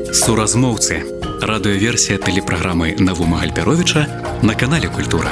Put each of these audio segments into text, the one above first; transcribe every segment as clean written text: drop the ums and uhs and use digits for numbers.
Суразмоўцы. Радыёверсія тэлепраграмы Навума Гальперовіча на канале Культура.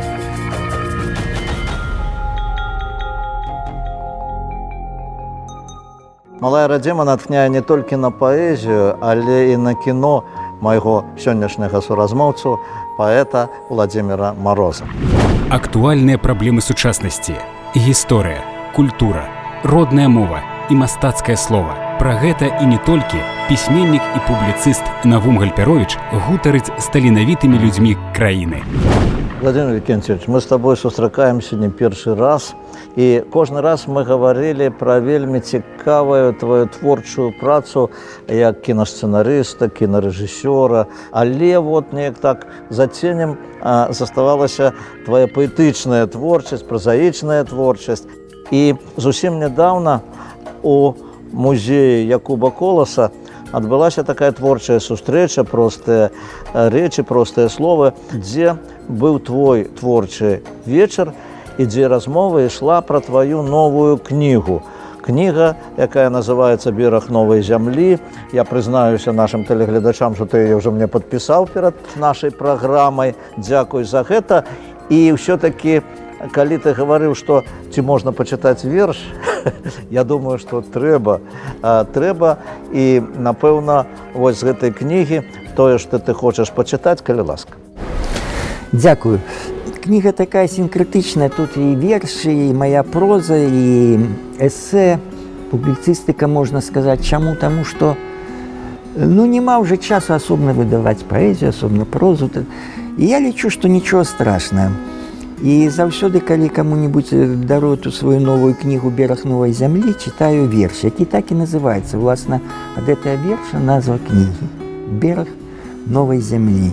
Малая радзіма натхняе не толькі на паэзію, але і на кіно майго сённяшняга суразмоўцу, паэта Владзіміра Мароза. Актуальныя праблемы сучаснасці, гісторыя, культура, родная мова і мастацкае слова. Пра гэта і не толькі пісьменнік і публіцыст Навум Гальперовіч гутарыць з таленавітымі людзьмі краіны. Владимир Викентьевич, мы с тобой сустракаемся не першы раз, і кожны раз мы гаварылі пра вельмі цікавую твою творчую працу як кінасцэнарыста, кінарэжысёра, але вот неяк так за ценем заставалася твоя паэтычная творчасць, празаічная творчасць. І зусім нядаўна у музеі Якуба Коласа адбылася такая творчая сустрэча, простыя рэчы, простыя словы, дзе быў твой творчы вечар і дзе размова ішла пра твою новую кнігу. Кніга, якая называецца «Бераг новай зямлі». Я прызнаюся нашым тэлегледачам, што ты яе ўжо мне падпісаў перад нашай праграмай. Дзякуй за гэта. І ўсё-такі, калі ты гаварыў, што ці можна пачытаць верш, я думаю, што трэба. І, напэўна, вось з гэтай кнігі тое, што ты хочаш пачытаць, калі ласка. Дзякую. Кніга такая синкретичная, тут і вершы, і моя проза, і эссе, публіцыстыка, можна сказаць. Чаму? Таму што нема ўжо часу асобна выдаваць паэзію, асобна прозу. І я лічу, што нічого страшнага. І заўсёды, калі каму-небудзь дарую ту сваю новую кнігу «Бераг новай зямлі», читаю верш, які так і называецца. Власна, ад гэтага верша назва кнігі «Бераг новай зямлі».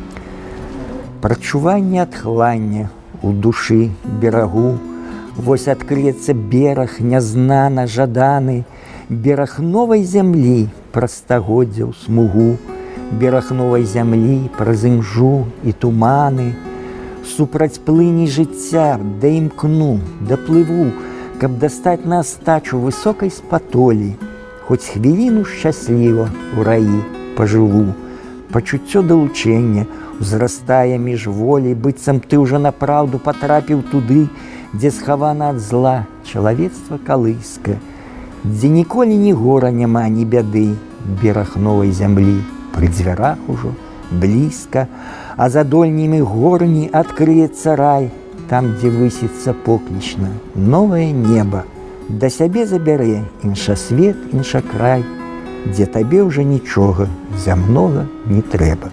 Прачуванне адхлання у душы берагу, вось адкрыецца бераг нязнана жаданы, бераг новай зямлі праз стагоддзя ў смугу, бераг новай зямлі праз імжу і туманы, супраць плыні жыцця да імкну, даплыву, каб дастаць на астачу высокай спатолі, хоць хвіліну шчасліва ў раі пажыву. Пачуццё далучэння узрастае між волей, быццам ты ўжо напраўду патрапіў туды, дзе схавана ад зла чалавецтва калыска, дзе ніколі ні гора няма, ні бяды, бераг новай зямлі пры дзвярах ужо блізка, а за дольнімі горні адкрыецца рай, там, дзе высіцца поклічна новае неба. Да сябе забярэ іншасвет, іншакрай, дзе табе ўжо нічога зямнога не трэба.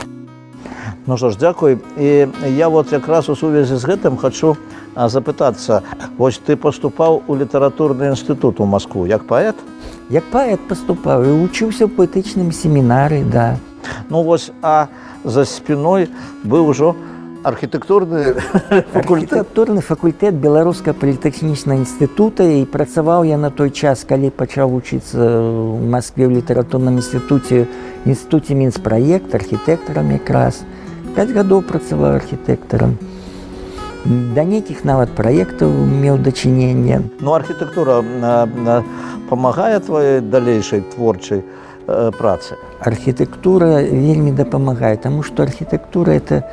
Ну што ж, дзякуй. І я вот якраз у сувязі з гэтым хачу запытацца. Вось ты паступаў у літаратурны інстытут у Маскву як паэт? Як паэт паступаў і вучыўся ў паэтычным семінары, да. Ну вось, а за спіной быў ужо архітэктурны факультэт. Архітэктурны факультэт Беларускага політэхнічнага інстытута, і працаваў я на той час, калі пачаў вучыцца ў Маскве ў літаратурным інстытуце Мінспраект, архітэктарам якраз. 5 гадоў працаваў архітэктарам. Да нейкіх нават праектаў меў дачыненне. Ну, архітэктура памагае твоей далейшай творчай працы? Архітэктура вельмі дапамагае, таму што архітэктура – это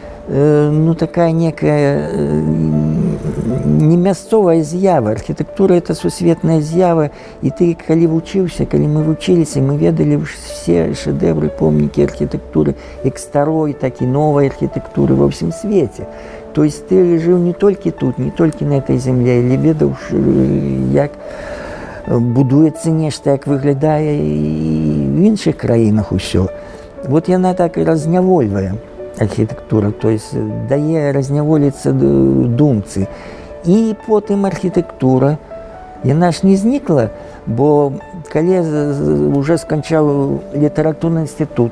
такая некая не мясцовая з'ява. Архітэктура – это сусветная з'ява, і ты, калі вучыўся, калі мы вучыліся, мы ведалі все шэдэвры, помнікі архітэктуры, як старой, так і новай архітэктуры ва ўсім свеце. То есть ты жыў не толькі тут, не толькі на этой земле, але ведаў, як будуецца нешта, як выглядае і в іншых краінах усё. Вот яна так і разнявольвае. Архітэктура, то есть дае разняволіцца думцы. І потым архітэктура, яна ж не знікла, бо калі уже сканчаў літаратурны інстытут,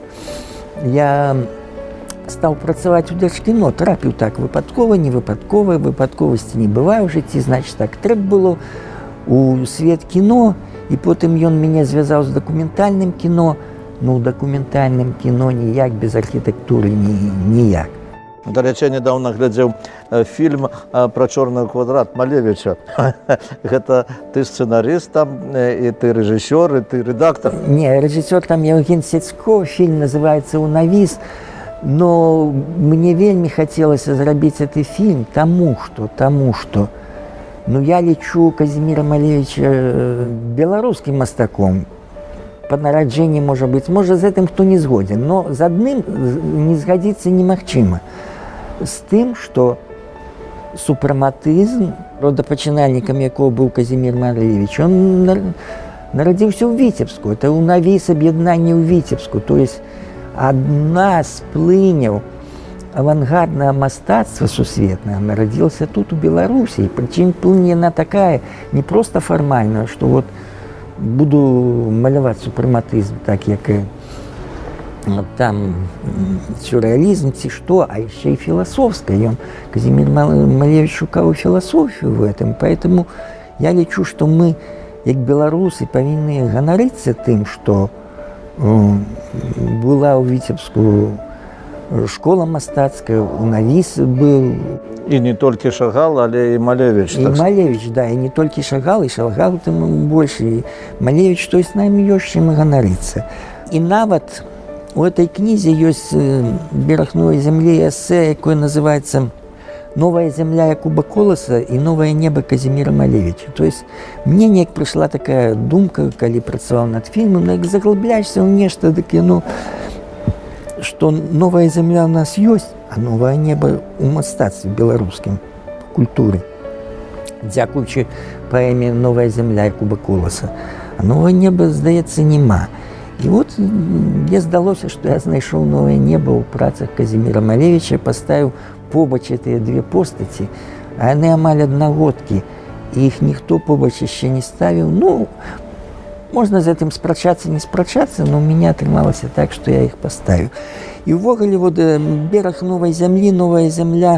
я стаў працаваць у Дзяржкіно, трапіў так выпадкова, невыпадкова, выпадковасці не бывае ў жыцці, значыць так, трэба было у свет кіно, і потым ён мяне звязаў з дакументальным кіно. Ну, у дакументальным кіно ніяк без архітэктуры ніяк. Дарэчы, я недавно глядзеў фільм пра чорны квадрат Малевіча. Гэта ты сцэнарыст там, і ты рэжысёр, і ты рэдактор. Не, рэжысёр там Евген Сецько, фільм называецца «Унавіс». Но мне вельмі хацелася зрабіць гэты фільм, таму што я лічу Казіміра Малевіча беларускім мастаком. Па нараджэнні, можа быць, можа, з гэтым хто не згодзін, но з адным не згадзіцца немагчыма. З тым, што супраматызм, родапачынальнікам якога быў Казімір Малевіч, он нарадзіўся ў Віцебску. Это «Унавіс» аб'яднанне ў Віцебску. То есть ад нас плыняў авангарднае мастацтва сусветнае нарадзілася тут у Беларусі. Прычым плынь яна такая не проста фармальная, што вот буду маляваць супраматызм, так як і там сюрреалізм ці што, а яшчэ і філасофская. Казімір Малевіч шукаў філасофію в этом, поэтому я лічу, што мы, як беларусы, павінны ганарыцца тым, што была ў Віцебску школа мастацкая, «Унавіс» быў. І не толькі Шагал, але і Малевіч. І Малевіч, да, і не толькі Шагал, і Шагал там больш. І Малевіч, то есть нам ёсць чым ганарыцца. І нават у этой кнізе ёсць «Бераг новай зямлі» эсэ, якое называецца «Новая земля» Якуба Коласа і «Новое небо» Казіміра Малевіча. То есть мне неяк прыйшла такая думка, калі працаваў над фільмам, як заглыбляешься ў нешта таке, што новая земля ў нас ёсць, а новае неба ў мастацтве беларускім, культуры. Дзякуючы паэме «Новая земля» Якуба Коласа. А новае неба, здаецца, няма. І вот мне здалося, што я знайшоў новае неба ў працах Казіміра Малевіча, паставіў побач гэтыя две постаці, а яны амаль аднагодкі, і іх ніхто побач яшчэ не ставіў. Можна з гэтым спрачацца, не спрачацца, но у мяне атрымалася так, што я іх паставіў. І ўвогуле, вот «Бераг новай зямлі», «Новая земля»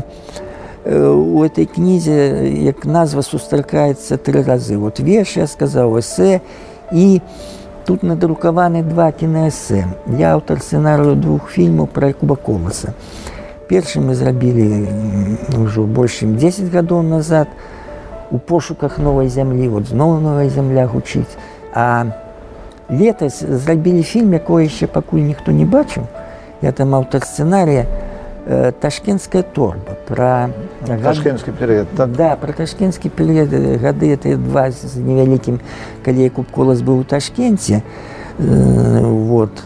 у этой кнізе, як назва, сустракаецца 3 разы. Вот верш, я сказаў, эсэ, і тут надрукаваны 2 кінаэсэ. Я аўтар сцэнарыю 2 фільмаў пра Якуба Коласа. Першы мы зрабілі ўжо больш чым 10 гадоў назад у пошуках новай зямлі, вот зноў новая земля гучыць. А летась зрабілі фільм, якога яшчэ пакуль ніхто не бачыў. Я там аўтар сцэнарыя «Ташкенская торба». Пра Ташкенскі перыяд, так? Да, пра ташкенскі перыяд, гады это 2 з невялікім, калі Якуб Колас быў у Ташкенце. Вот.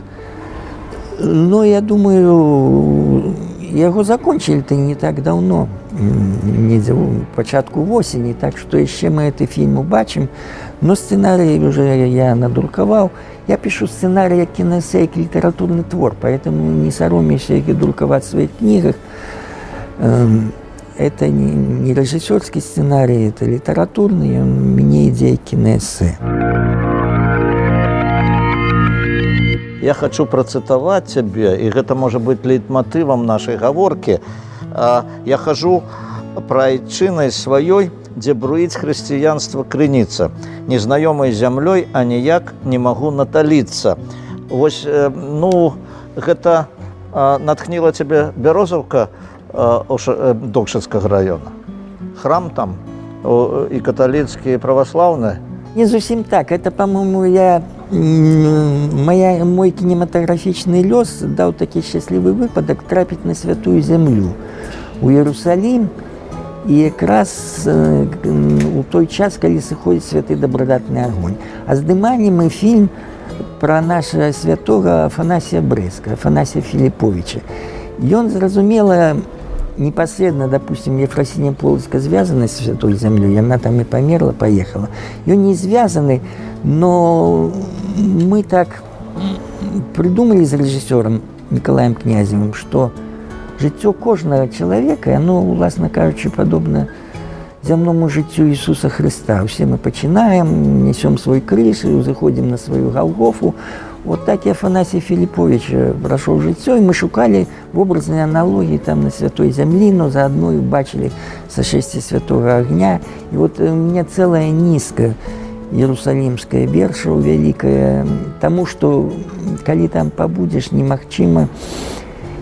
Но я думаю, яго закончылі-то не так даўно, недзе ў пачатку восені, так што яшчэ мы гэты фільм убачым. Но сцэнарый уже я надрукаваў. Я пишу сцэнарый як кінаэсэ, як літаратурны твор, поэтому не саромеюся іх друкаваць в сваіх кнігах. Это не рэжысёрскі сцэнарый, это літаратурны, ён мне ідзе як кінаэсэ. Я хочу працытаваць цябе, і гэта можа быць лейтматывам нашай гаворкі. Я хожу прайчынай сваёй, дзе бруіць хрысціянства крыніца. Незнаёмай зямлёй, а ніяк не магу наталіцца. Вось, гэта натхніла цябе Бярозаўка Докшыцкага района. Храм там і каталіцкі, і праваслаўны. Не зусім так. Это, по-моему, мой кинематографичный лёс даў такі счастливый выпадок трапіць на святую землю у Иерусалим, и якраз у той час, калі сыходзіць святы дабрадатны огонь. А здымалі мы фильм про нашего святого Афанасия Брэска, Афанасия Филипповича. Ён, зразумела, непосредственно, допустим, Ефросинья Полоцкая связана с Святой Землей, она там и померла, поехала. Ее не связаны, но мы так придумали с режиссером Николаем Князевым, что жыццё кожнага человека, оно, власна кажучи, подобно земному жыццю Иисуса Христа. Все мы починаем, несем свой крыж, заходим на свою Голгофу. Вот так и Афанасий Филиппович прошел жыццё, и мы шукали в образной аналогии там на Святой Земли, но заодно и бачили сошествие Святого Огня. И вот у меня целая низка иерусалимская верша великая, тому, что, коли там побудешь, немагчыма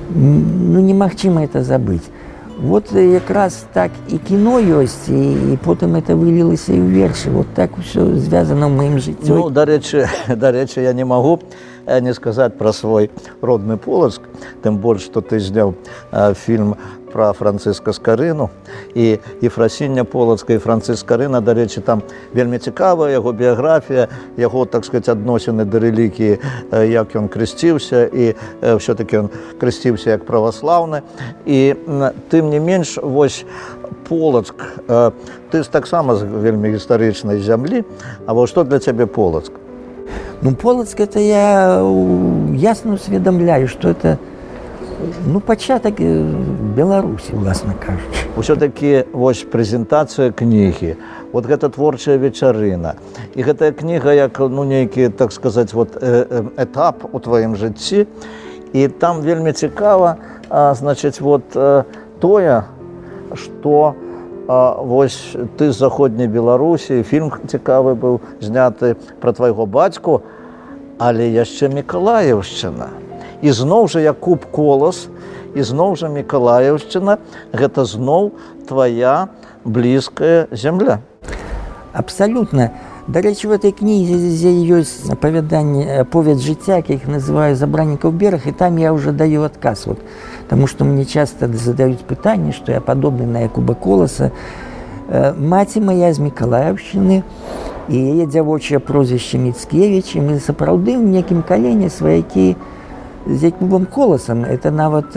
ну, немагчыма это забыць. Вот якраз так і кіно ёсць, і потым это вылілася і ў вершы. Вот так усё звязана ў маім жыцці. Ну, дарэчы, я не магу не сказаць пра свой родны Полацк, тым больш, што ты зняў фільм пра Францыска Скарыну і Ефрасіння Полацка, і Францыск Скарына, дарэчы, там вельмі цікавая яго біяграфія, яго, так сказаць, адносіны да рэлігіі, як ён крысціўся, і ўсё-такі ён крысціўся як праваслаўны. І тым не менш, вось Полацк, ты таксама з вельмі гістарычнай зямлі, а вось што для цябе Полацк? Ну, Полацк, это я ясно усведомляю, что это, ну, пачаток Беларусі, власна кажучы. Усё-такі вось прэзентацыя кнігі, вот гэта творчая вечарына. І гэтая кніга як, ну, нейкі, так сказаць, вот этап у тваім жыцці. І там вельмі цікава, значыць, вот тое, што вось ты з заходняй Беларусі, фільм цікавы быў зняты пра твайго бацьку, але яшчэ Мікалаеўшчына. І зноў жа Якуб Колас, і зноў жа Мікалаеўшчына, гэта зноў твая блізкая зямля. Абсолютно. Дарэчы, в этой кнізе ёсць аповед жыцця, як я іх называю, «Забраннікаў бераг», і там я уже даю адказ. Вот, потому что мне часто задают пытанне, что я падобны на Якуба Коласа. Маці моя з Мікалаеўшчыны, і яе дзявочае прозвішча Міцкевіч, і мы сапраўды ў некім калене сваякі з Якубам Коласам. Это нават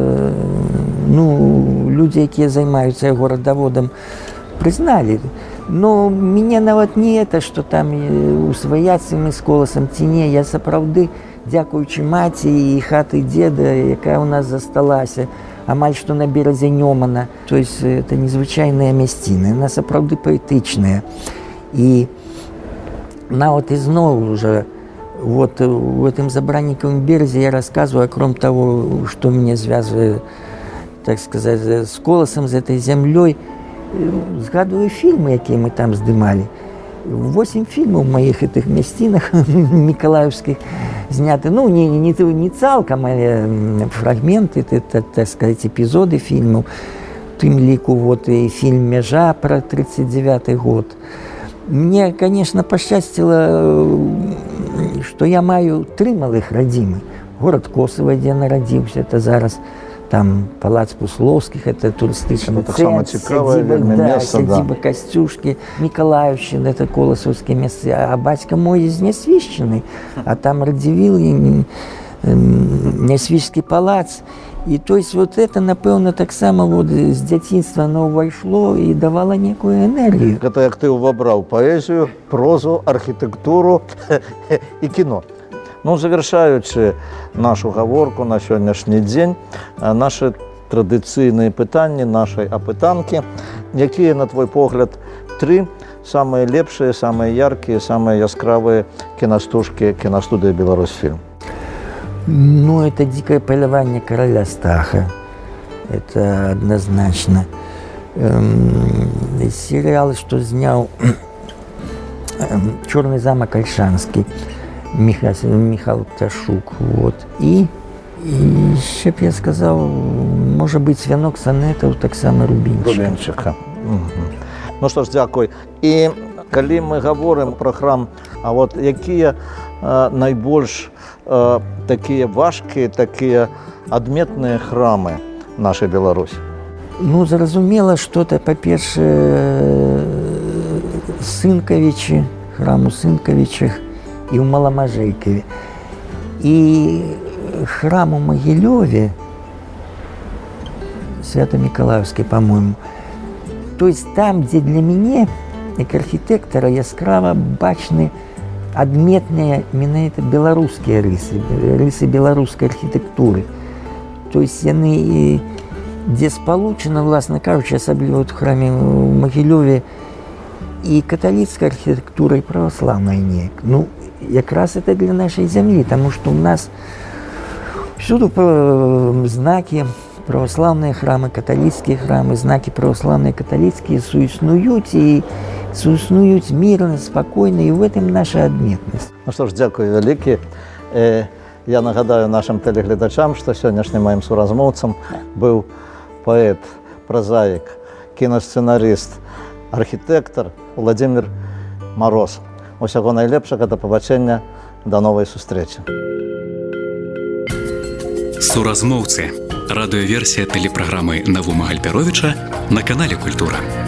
ну, людзі, якія займаюцца яго радаводам, прызналі. Но мяне нават не это, што там у сваяцтве мы з Коласам ці не. Я сапраўды, дзякуючы маці і хаты дзеда, якая ў нас засталася, амаль што на беразе Нёмана. То есть это незвычайная мясціна, яна сапраўды паэтычная. І нават ізноў уже вот в этом «Забранником березе» я рассказываю, кроме того, что меня связывает, так сказать, с Коласом, с этой землей, згадываю фильмы, якія мы там здымалі. 8 фільмаў маіх этих мясцінах мікалаеўскіх зняты. Ну, не цалкам, але фрагменты, так сказать, эпізоды фільмаў. В тым ліку вот і фільм «Мяжа» про 39-й год. Мне, конечно, пашчасціла, што я маю 3 малых радзімы. Горад Косава, дзе нарадзіўся, это зараз там палац Пусловскіх, это турыстычны цэнтр, сядзіба Касцюшкі, Мікалаеўшчына, это коласаўскія месцы, а бацька мой з Нясвішчыны, а там Радзівіл, Нясвішскі палац. І то есть вот это, напэўна, таксама вот з дзяцінства оно ўвайшло і давала некую энергію. Гэта як ты ўвабраў паэзію, прозу, архітэктуру і кіно. Ну, завершаючы нашу гаворку на сённяшні дзень, нашы традыцыйныя пытанні нашай апытанкі, якія, на твой погляд, 3 самыя лепшыя, самыя яркія, самыя яскравыя кінастужкі кінастудыі «Беларусьфільм»? Ну, это «Дикое полювание короля Стаха». Это однозначно. Сериал, что снял «Черный замок Ольшанский», Михаил Пташук. Вот. И еще б я сказал, может быть, «Свянок сонетаў», так само Рубінчыка. Ну што ж, дзякуй. І калі мы гаворым пра храм, а вот якія найбольш такія важкія, такія адметныя храмы нашай Беларусі? Ну, зразумела, што это, па-першае, Сынкавічы, храм у Сынкавічах і ў Маламажэйкаве. І храм у Магілёве, Свято-Мікалаеўскі, по-моему. То есть там, где для мяне, як архітэктара, яскрава бачны адметныя менавіта беларускія рысы беларускай архітэктуры. То есть яны, дзе спалучаны, власна кажучы, асабліва в храме ў Магілёве, і каталіцкая архітэктура, і праваслаўная неяк. Ну, якраз это для нашай зямлі, таму што ў нас всюду знакі праваслаўныя храмы, каталіцкія храмы, знакі праваслаўныя, каталіцкія суіснуюць і суіснуюць мірна, спакойна, і в этом наша адметнасць. Ну што ж, дзякуй вялікі. Я нагадаю нашим телеглядачам, што сённяшнім маім суразмоўцам быў паэт, празаік, кінасцэнарыст, архітэктар Владзімір Мароз. Усяго найлепшага, да пабачэння, да новай сустрэчы. Суразмоўцы. Радыёверсія тэлепраграмы Навума Гальперовіча на канале Культура.